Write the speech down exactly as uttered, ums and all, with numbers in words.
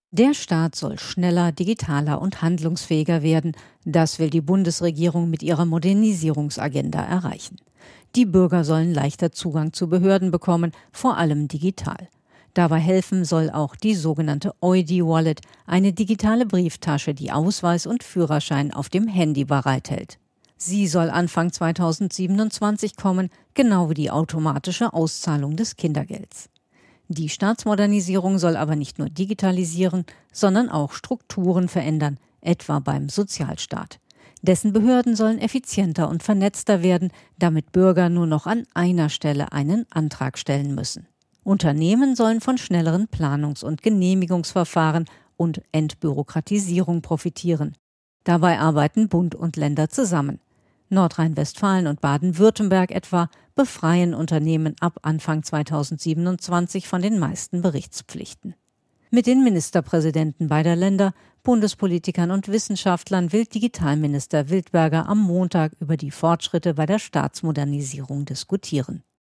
Der Staat soll schneller, digitaler und handlungsfähiger werden. Das will die Bundesregierung mit ihrer Modernisierungsagenda erreichen. Die Bürger sollen leichter Zugang zu Behörden bekommen, vor allem digital. Dabei helfen soll auch die sogenannte Eudi-Wallet, eine digitale Brieftasche, die Ausweis und Führerschein auf dem Handy bereithält. Sie soll Anfang zweitausendsiebenundzwanzig kommen, genau wie die automatische Auszahlung des Kindergelds. Die Staatsmodernisierung soll aber nicht nur digitalisieren, sondern auch Strukturen verändern, etwa beim Sozialstaat. Dessen Behörden sollen effizienter und vernetzter werden, damit Bürger nur noch an einer Stelle einen Antrag stellen müssen. Unternehmen sollen von schnelleren Planungs- und Genehmigungsverfahren und Entbürokratisierung profitieren. Dabei arbeiten Bund und Länder zusammen. Nordrhein-Westfalen und Baden-Württemberg etwa befreien Unternehmen ab Anfang zweitausendsiebenundzwanzig von den meisten Berichtspflichten. Mit den Ministerpräsidenten beider Länder, Bundespolitikern und Wissenschaftlern will Digitalminister Wildberger am Montag über die Fortschritte bei der Staatsmodernisierung diskutieren.